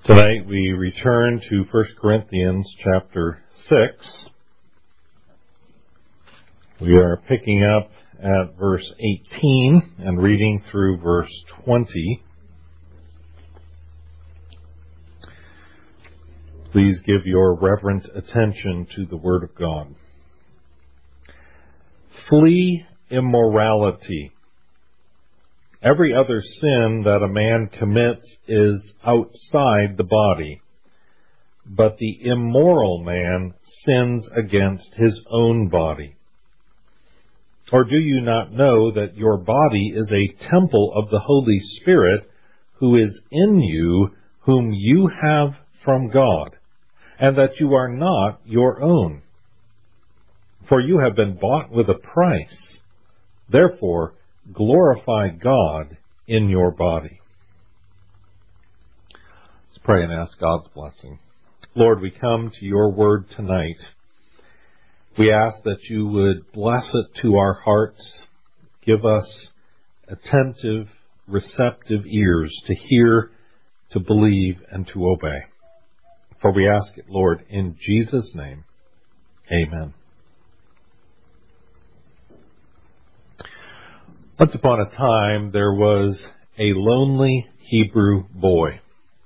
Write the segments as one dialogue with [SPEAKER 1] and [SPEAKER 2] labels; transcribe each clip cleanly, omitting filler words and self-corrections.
[SPEAKER 1] Tonight we return to 1 Corinthians chapter 6. We are picking up at verse 18 and reading through verse 20. Please give your reverent attention to the Word of God. Flee immorality. Every other sin that a man commits is outside the body, but the immoral man sins against his own body. Or do you not know that your body is a temple of the Holy Spirit who is in you, whom you have from God, and that you are not your own? For you have been bought with a price. Therefore, glorify God in your body. Let's pray and ask God's blessing. Lord, we come to your word tonight. We ask that you would bless it to our hearts. Give us attentive, receptive ears to hear, to believe, and to obey. For we ask it, Lord, in Jesus' name. Amen. Once upon a time, there was a lonely Hebrew boy.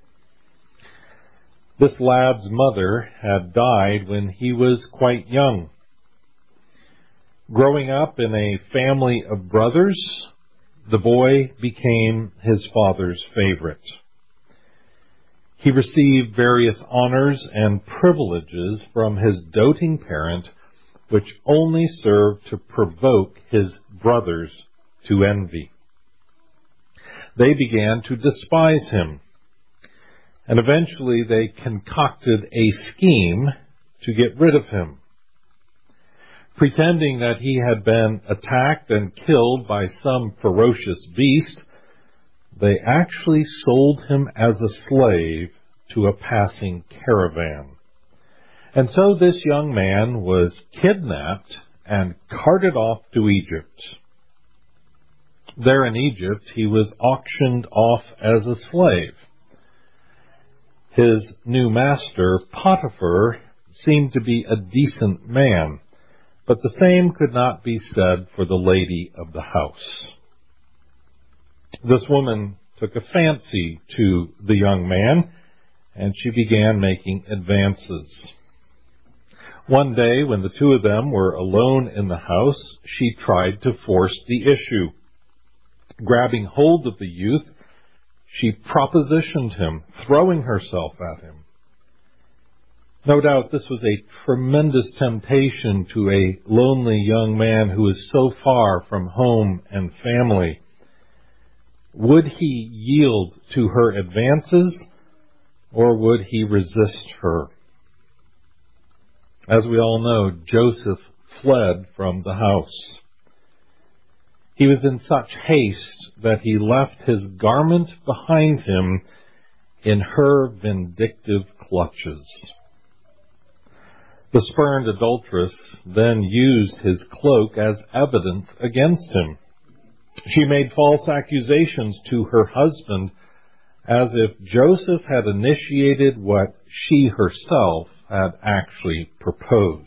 [SPEAKER 1] This lad's mother had died when he was quite young. Growing up in a family of brothers, the boy became his father's favorite. He received various honors and privileges from his doting parent, which only served to provoke his brothers to envy. They began to despise him, and eventually they concocted a scheme to get rid of him. Pretending that he had been attacked and killed by some ferocious beast, they actually sold him as a slave to a passing caravan. And so this young man was kidnapped and carted off to Egypt. There in Egypt, he was auctioned off as a slave. His new master, Potiphar, seemed to be a decent man, but the same could not be said for the lady of the house. This woman took a fancy to the young man, and she began making advances. One day, when the two of them were alone in the house, she tried to force the issue. Grabbing hold of the youth, she propositioned him, throwing herself at him. No doubt this was a tremendous temptation to a lonely young man who is so far from home and family. Would he yield to her advances, or would he resist her? As we all know, Joseph fled from the house. He was in such haste that he left his garment behind him in her vindictive clutches. The spurned adulteress then used his cloak as evidence against him. She made false accusations to her husband as if Joseph had initiated what she herself had actually proposed.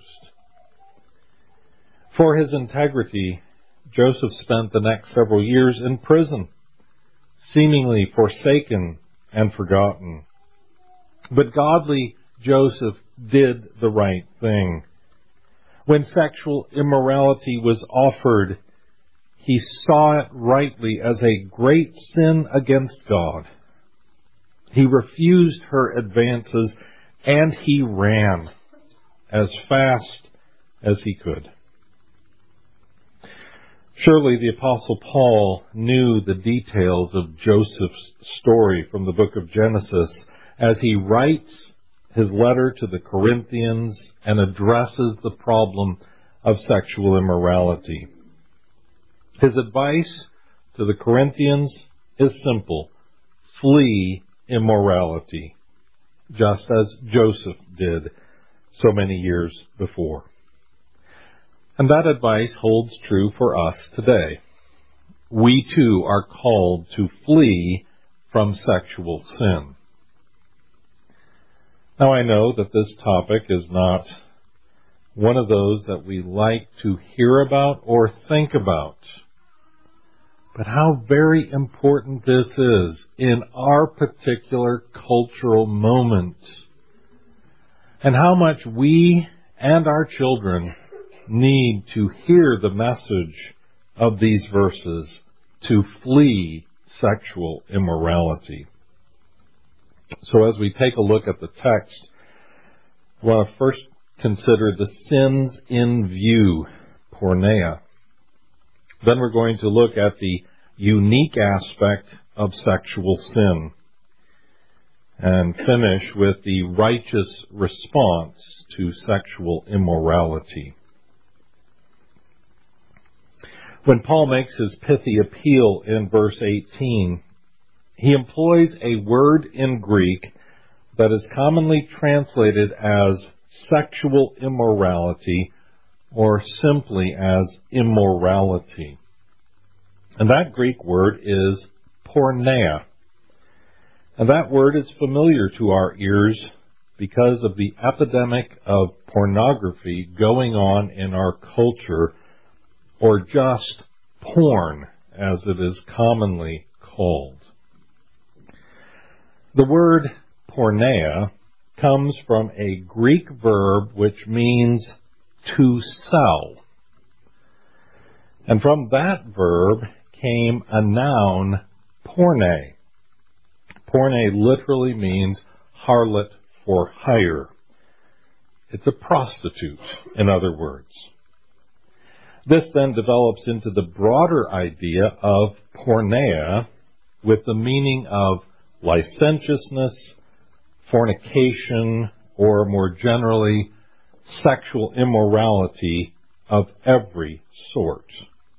[SPEAKER 1] For his integrity, Joseph spent the next several years in prison, seemingly forsaken and forgotten. But godly Joseph did the right thing. When sexual immorality was offered, he saw it rightly as a great sin against God. He refused her advances, and he ran as fast as he could. Surely the Apostle Paul knew the details of Joseph's story from the book of Genesis as he writes his letter to the Corinthians and addresses the problem of sexual immorality. His advice to the Corinthians is simple: flee immorality, just as Joseph did so many years before. And that advice holds true for us today. We too are called to flee from sexual sin. Now, I know that this topic is not one of those that we like to hear about or think about. But how very important this is in our particular cultural moment. And how much we and our children need to hear the message of these verses to flee sexual immorality. So as we take a look at the text, I want to first consider the sins in view, porneia. Then we're going to look at the unique aspect of sexual sin and finish with the righteous response to sexual immorality. When Paul makes his pithy appeal in verse 18, he employs a word in Greek that is commonly translated as sexual immorality or simply as immorality. And that Greek word is porneia. And that word is familiar to our ears because of the epidemic of pornography going on in our culture, or just porn, as it is commonly called. The word porneia comes from a Greek verb which means to sell. And from that verb came a noun, porne. Porne literally means harlot for hire. It's a prostitute, in other words. This then develops into the broader idea of porneia with the meaning of licentiousness, fornication, or more generally, sexual immorality of every sort.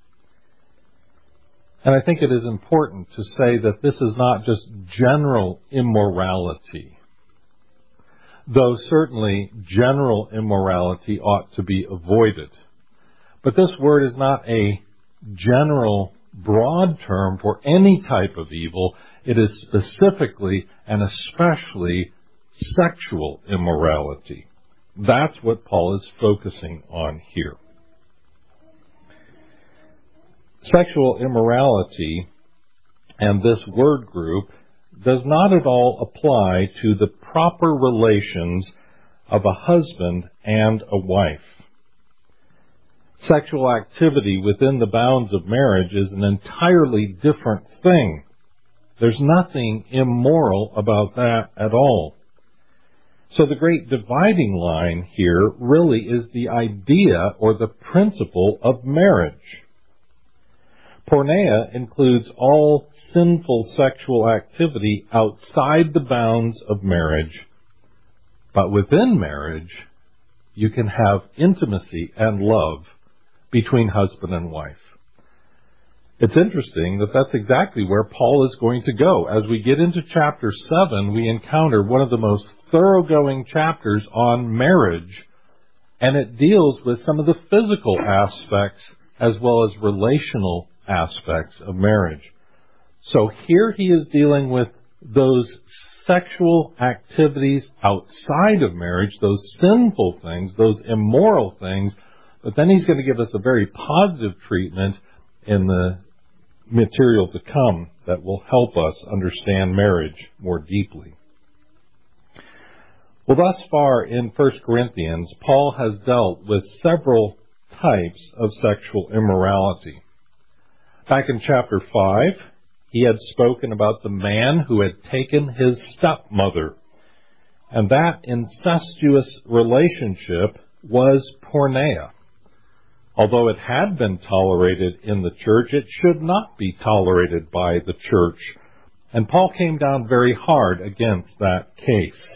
[SPEAKER 1] And I think it is important to say that this is not just general immorality, though certainly general immorality ought to be avoided. But this word is not a general, broad term for any type of evil. It is specifically and especially sexual immorality. That's what Paul is focusing on here. Sexual immorality and this word group does not at all apply to the proper relations of a husband and a wife. Sexual activity within the bounds of marriage is an entirely different thing. There's nothing immoral about that at all. So the great dividing line here really is the idea or the principle of marriage. Porneia includes all sinful sexual activity outside the bounds of marriage, but within marriage, you can have intimacy and love between husband and wife. It's interesting that that's exactly where Paul is going to go. As we get into chapter 7, we encounter one of the most thoroughgoing chapters on marriage, and it deals with some of the physical aspects as well as relational aspects of marriage. So here he is dealing with those sexual activities outside of marriage, those sinful things, those immoral things, but then he's going to give us a very positive treatment in the material to come that will help us understand marriage more deeply. Well, thus far in 1 Corinthians, Paul has dealt with several types of sexual immorality. Back in chapter 5, he had spoken about the man who had taken his stepmother, and that incestuous relationship was porneia. Although it had been tolerated in the church, it should not be tolerated by the church. And Paul came down very hard against that case.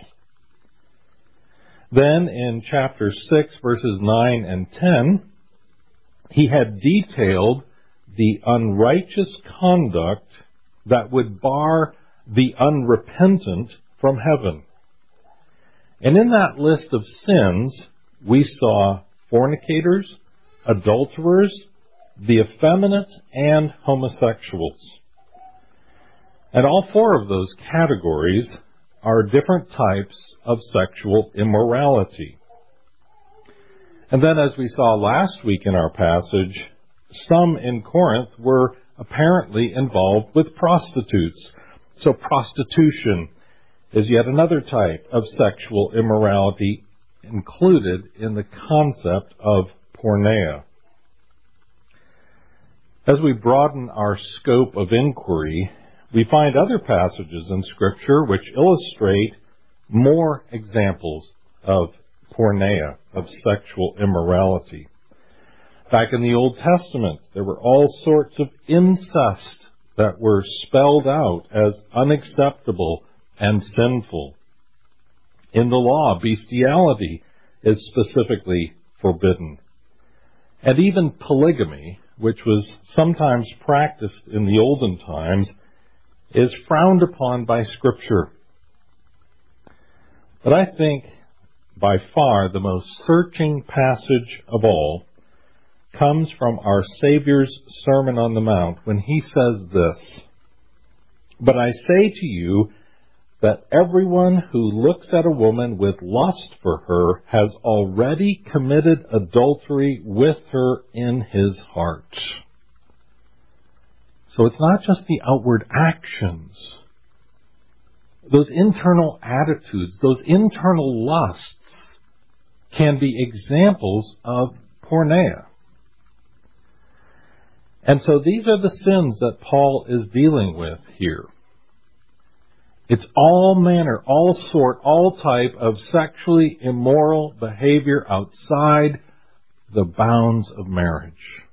[SPEAKER 1] Then in chapter 6, verses 9 and 10, he had detailed the unrighteous conduct that would bar the unrepentant from heaven. And in that list of sins, we saw fornicators, adulterers, the effeminate, and homosexuals. And all four of those categories are different types of sexual immorality. And then, as we saw last week in our passage, some in Corinth were apparently involved with prostitutes. So prostitution is yet another type of sexual immorality included in the concept of porneia. As we broaden our scope of inquiry, we find other passages in Scripture which illustrate more examples of porneia, of sexual immorality. Back in the Old Testament, there were all sorts of incest that were spelled out as unacceptable and sinful. In the law, bestiality is specifically forbidden. And even polygamy, which was sometimes practiced in the olden times, is frowned upon by Scripture. But I think by far the most searching passage of all comes from our Savior's Sermon on the Mount when he says this, "But I say to you that everyone who looks at a woman with lust for her has already committed adultery with her in his heart." So it's not just the outward actions. Those internal attitudes, those internal lusts can be examples of porneia. And so these are the sins that Paul is dealing with here. It's all manner, all sort, all type of sexually immoral behavior outside the bounds of marriage.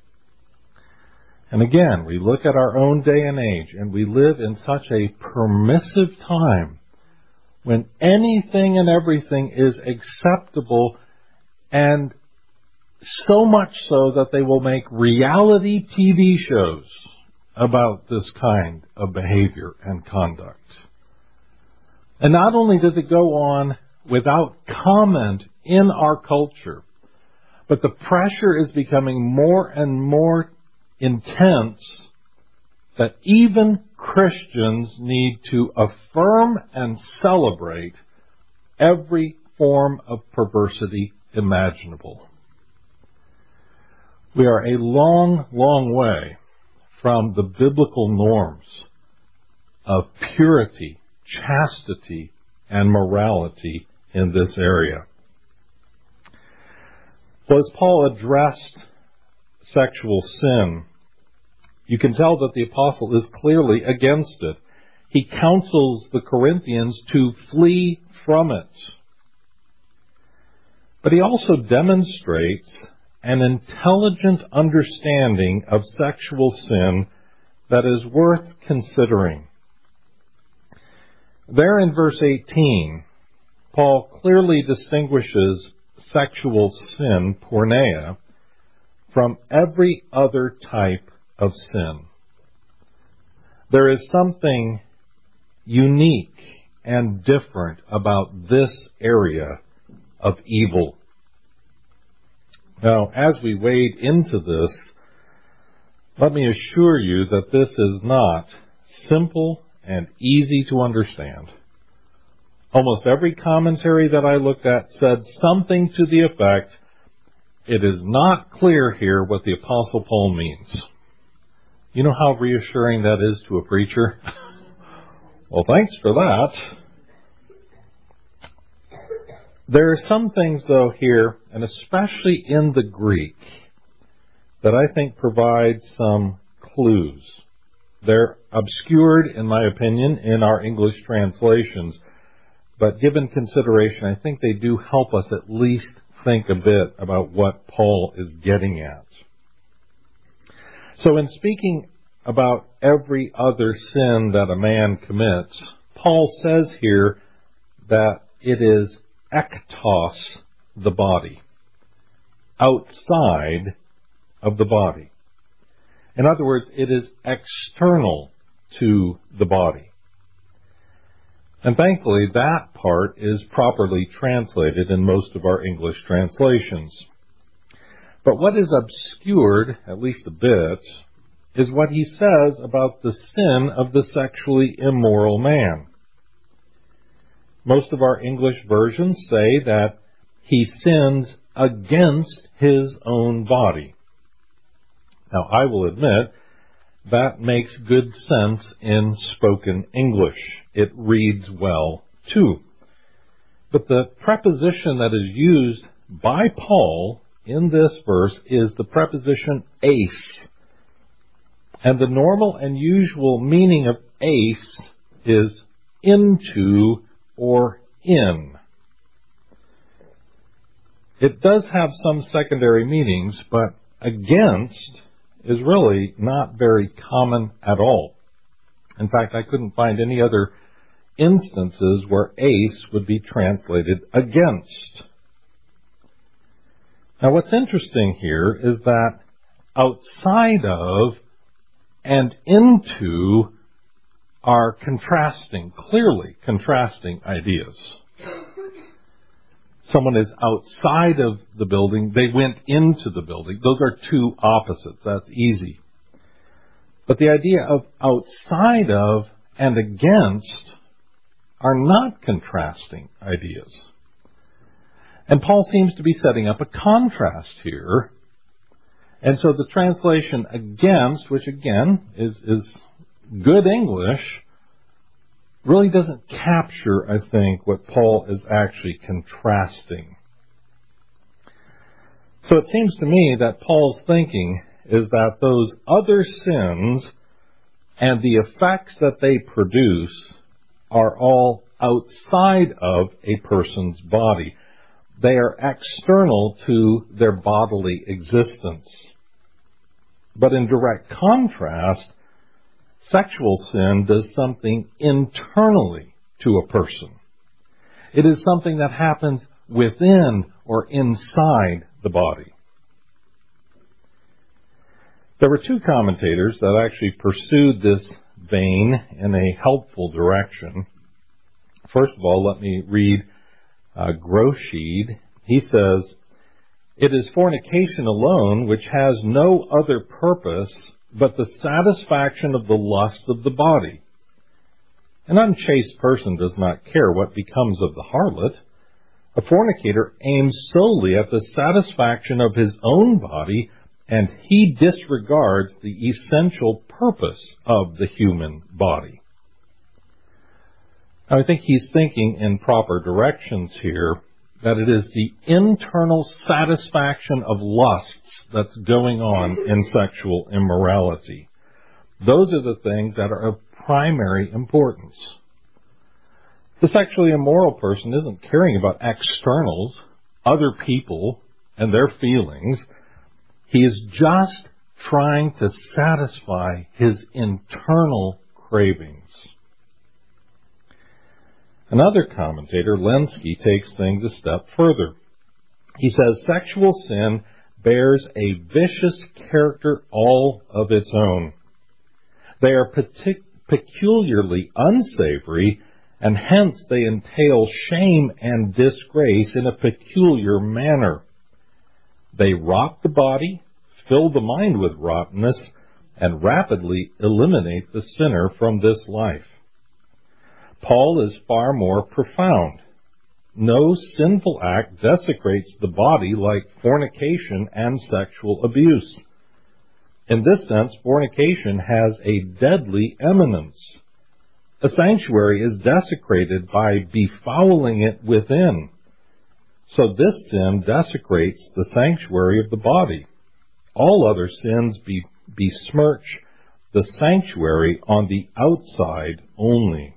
[SPEAKER 1] And again, we look at our own day and age, and we live in such a permissive time when anything and everything is acceptable, and so much so that they will make reality TV shows about this kind of behavior and conduct. And not only does it go on without comment in our culture, but the pressure is becoming more and more intense that even Christians need to affirm and celebrate every form of perversity imaginable. We are a long, long way from the biblical norms of purity, chastity, and morality in this area. Well, as Paul addressed sexual sin, you can tell that the apostle is clearly against it. He counsels the Corinthians to flee from it. But he also demonstrates an intelligent understanding of sexual sin that is worth considering. There in verse 18, Paul clearly distinguishes sexual sin, porneia, from every other type of sin. There is something unique and different about this area of evil. Now, as we wade into this, let me assure you that this is not simple and easy to understand. Almost every commentary that I looked at said something to the effect, it is not clear here what the Apostle Paul means. You know how reassuring that is to a preacher? Well, thanks for that. There are some things, though, here, and especially in the Greek, that I think provide some clues. They're obscured, in my opinion, in our English translations, but given consideration, I think they do help us at least think a bit about what Paul is getting at. So in speaking about every other sin that a man commits, Paul says here that it is ektos, the body, outside of the body. In other words, it is external to the body. And thankfully, that part is properly translated in most of our English translations. But what is obscured, at least a bit, is what he says about the sin of the sexually immoral man. Most of our English versions say that he sins against his own body. Now, I will admit that makes good sense in spoken English. It reads well, too. But the preposition that is used by Paul in this verse is the preposition eis. And the normal and usual meaning of eis is into or in. It does have some secondary meanings, but against is really not very common at all. In fact, I couldn't find any other instances where eis would be translated against. Now, what's interesting here is that outside of and into are contrasting, clearly contrasting ideas. Someone is outside of the building, they went into the building. Those are two opposites. That's easy. But the idea of outside of and against are not contrasting ideas. And Paul seems to be setting up a contrast here. And so the translation against, which again is good English, really doesn't capture, I think, what Paul is actually contrasting. So it seems to me that Paul's thinking is that those other sins and the effects that they produce are all outside of a person's body. They are external to their bodily existence. But in direct contrast, sexual sin does something internally to a person. It is something that happens within or inside the body. There were two commentators that actually pursued this vein in a helpful direction. First of all, let me read Groschid. He says, "It is fornication alone which has no other purpose but the satisfaction of the lusts of the body. An unchaste person does not care what becomes of the harlot. A fornicator aims solely at the satisfaction of his own body, and he disregards the essential purpose of the human body." Now, I think he's thinking in proper directions here, that it is the internal satisfaction of lusts that's going on in sexual immorality. Those are the things that are of primary importance. The sexually immoral person isn't caring about externals, other people, and their feelings. He is just trying to satisfy his internal cravings. Another commentator, Lenski, takes things a step further. He says, sexual sin bears a vicious character all of its own. They are peculiarly unsavory, and hence they entail shame and disgrace in a peculiar manner. They rot the body, fill the mind with rottenness, and rapidly eliminate the sinner from this life. Paul is far more profound. No sinful act desecrates the body like fornication and sexual abuse. In this sense, fornication has a deadly eminence. A sanctuary is desecrated by befouling it within. So this sin desecrates the sanctuary of the body. All other sins besmirch the sanctuary on the outside only.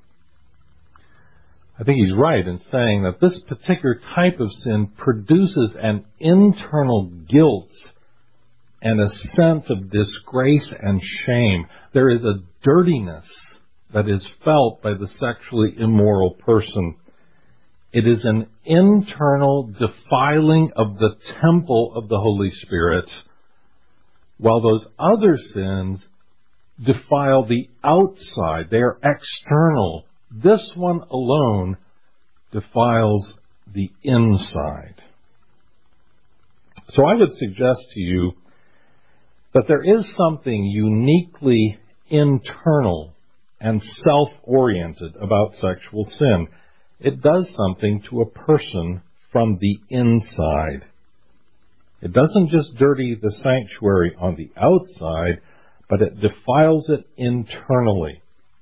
[SPEAKER 1] I think he's right in saying that this particular type of sin produces an internal guilt and a sense of disgrace and shame. There is a dirtiness that is felt by the sexually immoral person. It is an internal defiling of the temple of the Holy Spirit, while those other sins defile the outside. They are external. This one alone defiles the inside. So I would suggest to you that there is something uniquely internal and self-oriented about sexual sin. it does something to a person from the inside. It doesn't just dirty the sanctuary on the outside, but it defiles it internally.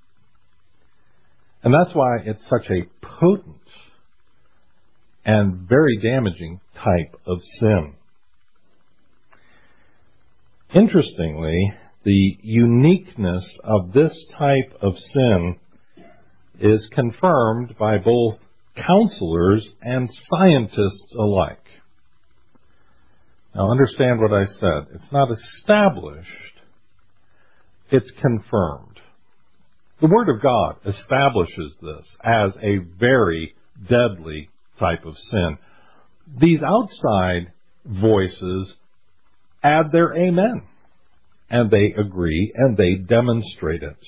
[SPEAKER 1] And that's why it's such a potent and very damaging type of sin. Interestingly, the uniqueness of this type of sin is confirmed by both counselors and scientists alike. Now understand what I said. It's not established, it's confirmed. The Word of God establishes this as a very deadly type of sin. These outside voices add their amen, and they agree, and they demonstrate it.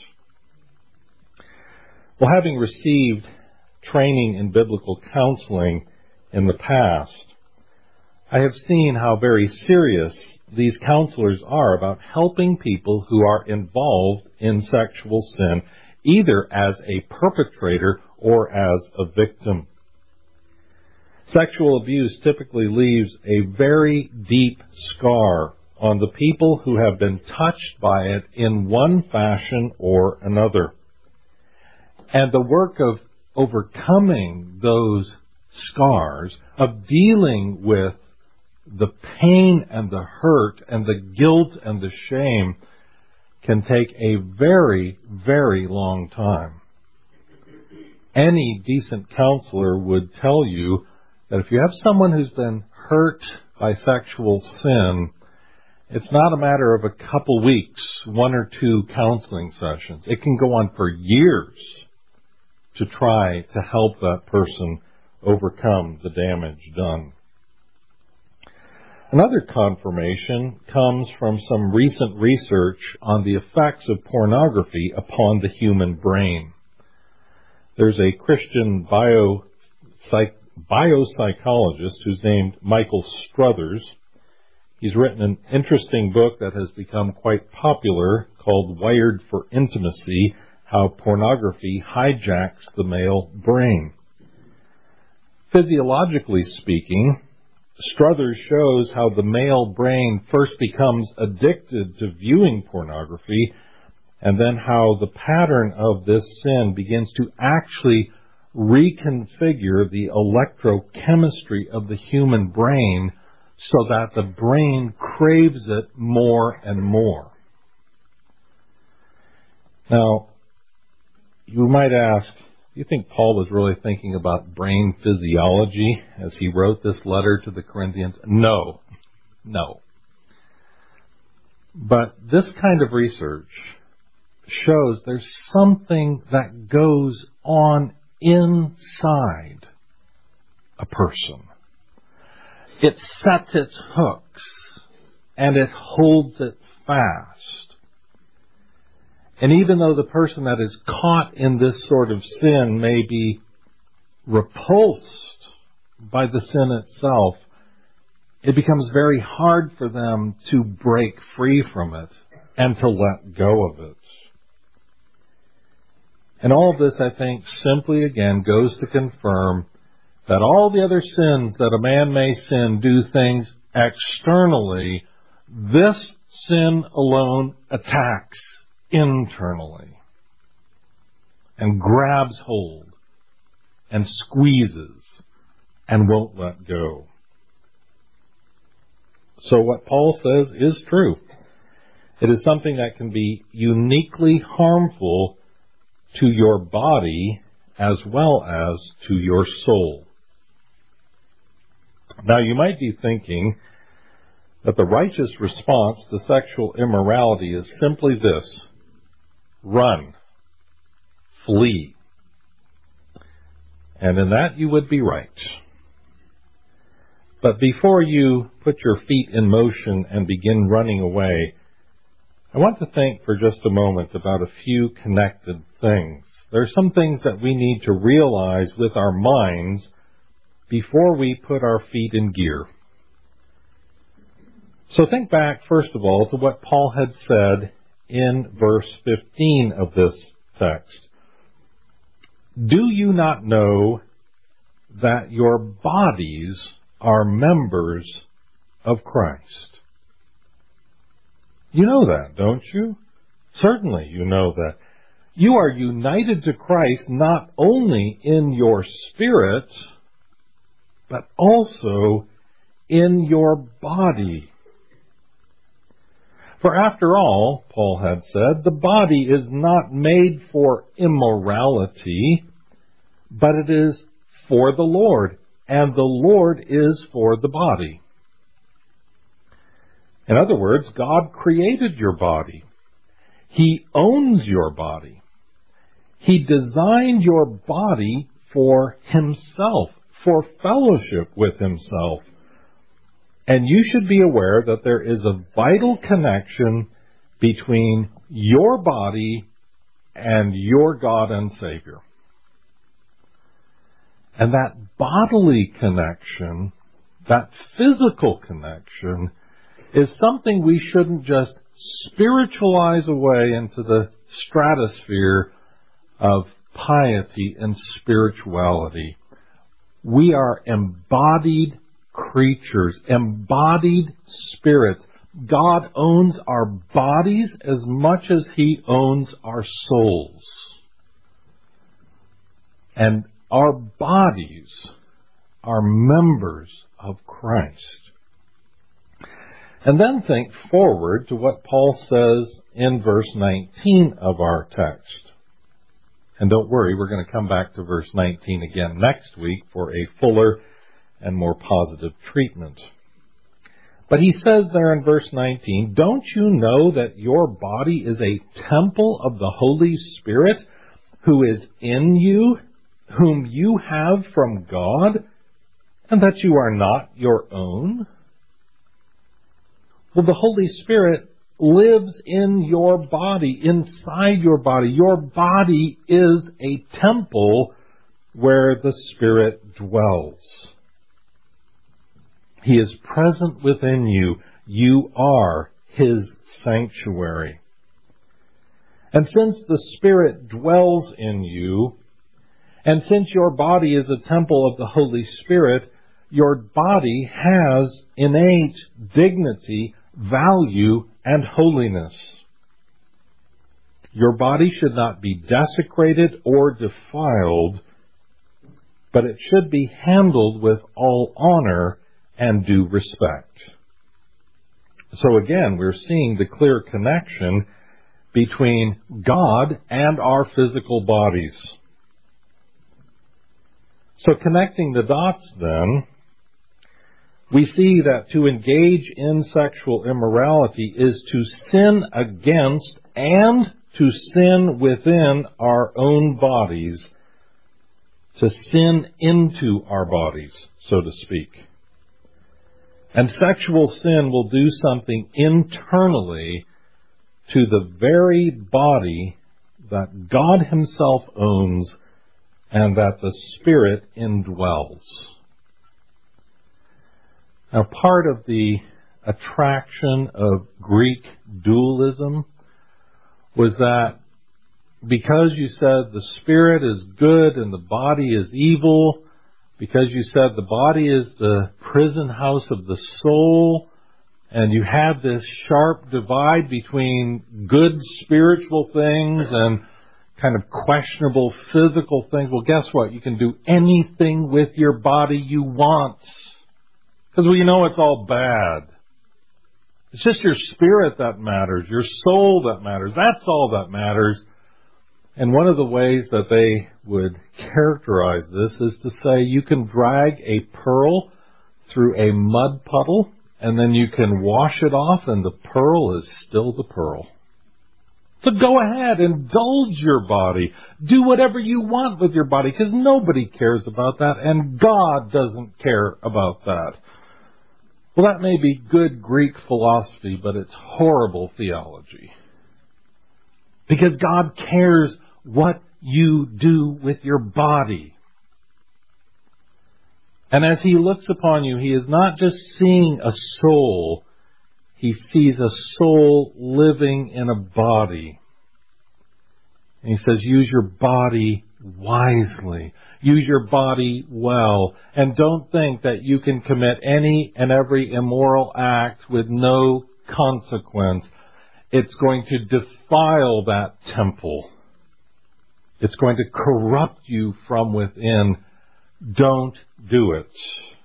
[SPEAKER 1] Well, having received training in biblical counseling in the past, I have seen how very serious these counselors are about helping people who are involved in sexual sin, either as a perpetrator or as a victim. Sexual abuse typically leaves a very deep scar on the people who have been touched by it in one fashion or another. And the work of overcoming those scars, of dealing with the pain and the hurt and the guilt and the shame, can take a very, very long time. Any decent counselor would tell you that if you have someone who's been hurt by sexual sin, it's not a matter of a couple weeks, 1 or 2 counseling sessions. It can go on for years to try to help that person overcome the damage done. Another confirmation comes from some recent research on the effects of pornography upon the human brain. There's a Christian biopsychologist who's named Michael Struthers. He's written an interesting book that has become quite popular called Wired for Intimacy: How Pornography Hijacks the Male Brain. Physiologically speaking, Struthers shows how the male brain first becomes addicted to viewing pornography, and then how the pattern of this sin begins to actually reconfigure the electrochemistry of the human brain so that the brain craves it more and more. Now, you might ask, do you think Paul was really thinking about brain physiology as he wrote this letter to the Corinthians? No. But this kind of research shows there's something that goes on inside a person. It sets its hooks and it holds it fast. And even though the person that is caught in this sort of sin may be repulsed by the sin itself, it becomes very hard for them to break free from it and to let go of it. And all of this, I think, simply again goes to confirm that all the other sins that a man may sin do things externally. This sin alone attacks internally and grabs hold and squeezes and won't let go. So what Paul says is true. It is something that can be uniquely harmful to your body as well as to your soul. Now you might be thinking that the righteous response to sexual immorality is simply this: run, flee. And in that you would be right. But before you put your feet in motion and begin running away, I want to think for just a moment about a few connected things. There are some things that we need to realize with our minds before we put our feet in gear. So think back, first of all, to what Paul had said in verse 15 of this text. Do you not know that your bodies are members of Christ. You know that, don't you? Certainly you know that. You are united to Christ not only in your spirit, but also in your body. For after all, Paul had said, the body is not made for immorality, but it is for the Lord, and the Lord is for the body. In other words, God created your body. He owns your body. He designed your body for Himself, for fellowship with Himself. And you should be aware that there is a vital connection between your body and your God and Savior. And that bodily connection, that physical connection, is something we shouldn't just spiritualize away into the stratosphere of piety and spirituality. We are embodied creatures, embodied spirits. God owns our bodies as much as He owns our souls. And our bodies are members of Christ. And then think forward to what Paul says in verse 19 of our text. And don't worry, we're going to come back to verse 19 again next week for a fuller and more positive treatment. But he says there in verse 19, don't you know that your body is a temple of the Holy Spirit who is in you, whom you have from God, and that you are not your own? Well, the Holy Spirit lives in your body, inside your body. Your body is a temple where the Spirit dwells. He is present within you. You are His sanctuary. And since the Spirit dwells in you, and since your body is a temple of the Holy Spirit, your body has innate dignity, value, and holiness. Your body should not be desecrated or defiled, but it should be handled with all honor and due respect. So again, we're seeing the clear connection between God and our physical bodies. So connecting the dots then, we see that to engage in sexual immorality is to sin against and to sin within our own bodies, to sin into our bodies, so to speak. And sexual sin will do something internally to the very body that God Himself owns and that the Spirit indwells. Now, part of the attraction of Greek dualism was that because you said the Spirit is good and the body is evil, because you said the body is the prison house of the soul, and you had this sharp divide between good spiritual things and kind of questionable physical things. Well, guess what? You can do anything with your body you want. Because, well, you know it's all bad. It's just your spirit that matters, your soul that matters. That's all that matters. And one of the ways that they would characterize this is to say you can drag a pearl through a mud puddle and then you can wash it off and the pearl is still the pearl. So go ahead, indulge your body. Do whatever you want with your body because nobody cares about that and God doesn't care about that. Well, that may be good Greek philosophy, but it's horrible theology. Because God cares what you do with your body. And as He looks upon you, He is not just seeing a soul. He sees a soul living in a body. And He says, use your body wisely. Use your body well. And don't think that you can commit any and every immoral act with no consequence. It's going to defile that temple. It's going to corrupt you from within. Don't do it.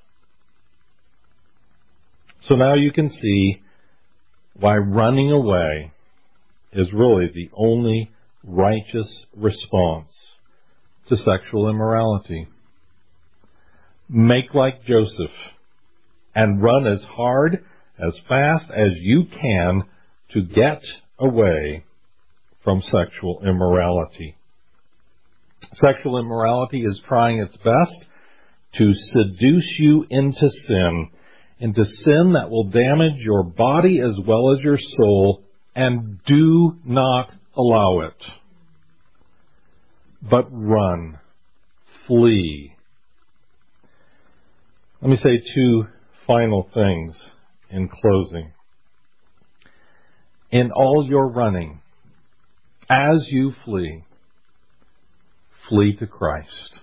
[SPEAKER 1] So now you can see why running away is really the only righteous response to sexual immorality. Make like Joseph and run as hard, as fast as you can to get away from sexual immorality. Sexual immorality is trying its best to seduce you into sin that will damage your body as well as your soul, and do not allow it. But run, flee. Let me say two final things in closing. In all your running, as you flee, flee to Christ,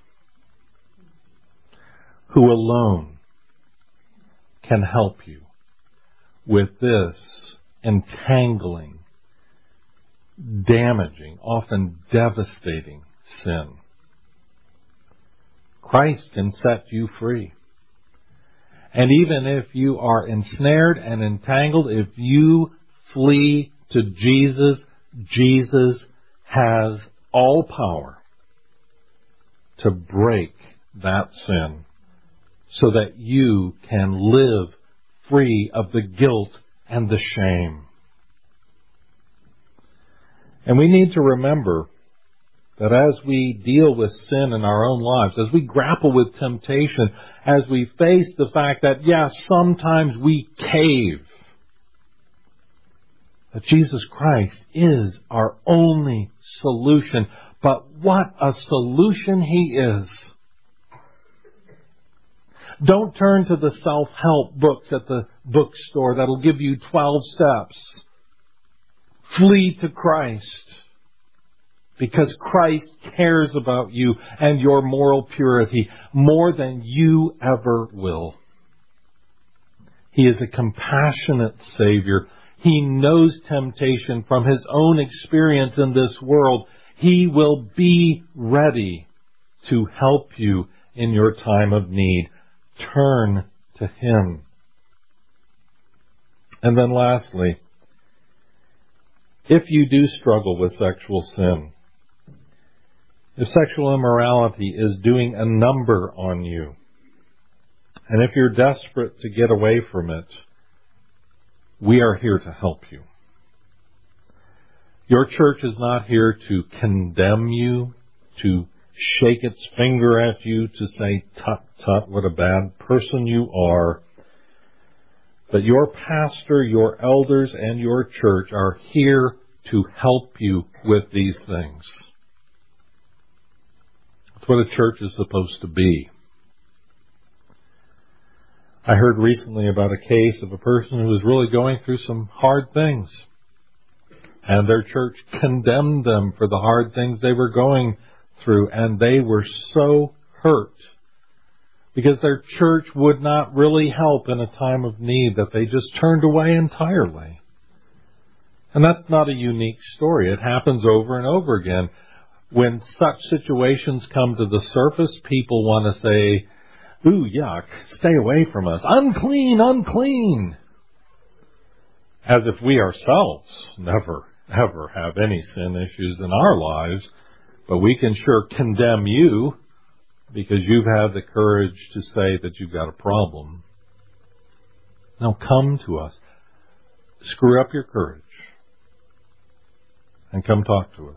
[SPEAKER 1] who alone can help you with this entangling, damaging, often devastating sin. Christ can set you free. And even if you are ensnared and entangled, if you flee to Jesus, Jesus has all power to break that sin so that you can live free of the guilt and the shame. And we need to remember that as we deal with sin in our own lives, as we grapple with temptation, as we face the fact that, yes, sometimes we cave, that Jesus Christ is our only solution. But what a solution He is. Don't turn to the self-help books at the bookstore that'll give you 12 steps. Flee to Christ, because Christ cares about you and your moral purity more than you ever will. He is a compassionate Savior. He knows temptation from His own experience in this world. He will be ready to help you in your time of need. Turn to Him. And then lastly, if you do struggle with sexual sin, if sexual immorality is doing a number on you, and if you're desperate to get away from it, we are here to help you. Your church is not here to condemn you, to shake its finger at you, to say, tut, tut, what a bad person you are. But your pastor, your elders, and your church are here to help you with these things. That's what a church is supposed to be. I heard recently about a case of a person who was really going through some hard things. And their church condemned them for the hard things they were going through. And they were so hurt because their church would not really help in a time of need, that they just turned away entirely. And that's not a unique story. It happens over and over again. When such situations come to the surface, people want to say, ooh, yuck, stay away from us. Unclean, unclean. As if we ourselves never, ever have any sin issues in our lives. But we can sure condemn you because you've had the courage to say that you've got a problem. Now come to us. Screw up your courage. And come talk to us.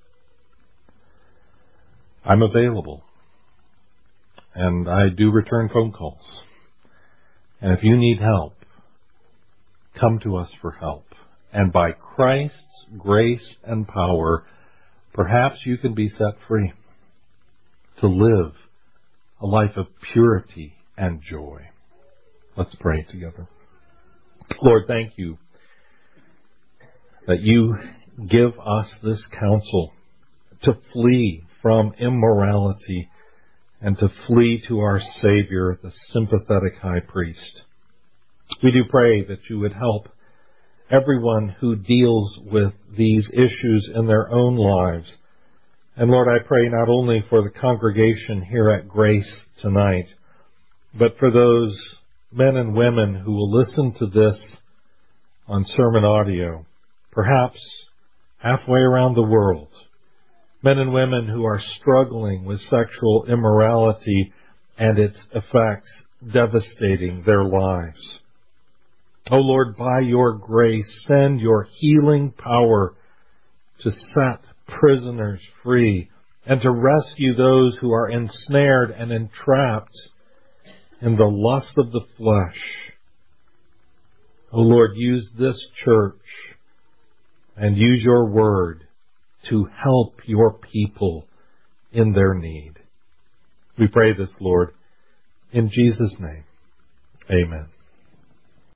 [SPEAKER 1] I'm available. And I do return phone calls. And if you need help, come to us for help. And by Christ's grace and power, perhaps you can be set free to live a life of purity and joy. Let's pray together. Lord, thank you that you give us this counsel to flee from immorality and to flee to our Savior, the sympathetic high priest. We do pray that you would help everyone who deals with these issues in their own lives. And Lord, I pray not only for the congregation here at Grace tonight, but for those men and women who will listen to this on sermon audio, perhaps halfway around the world. Men and women who are struggling with sexual immorality and its effects devastating their lives. Oh Lord, by your grace, send your healing power to set prisoners free and to rescue those who are ensnared and entrapped in the lust of the flesh. Oh Lord, use this church and use your word to help your people in their need. We pray this, Lord, in Jesus' name. Amen.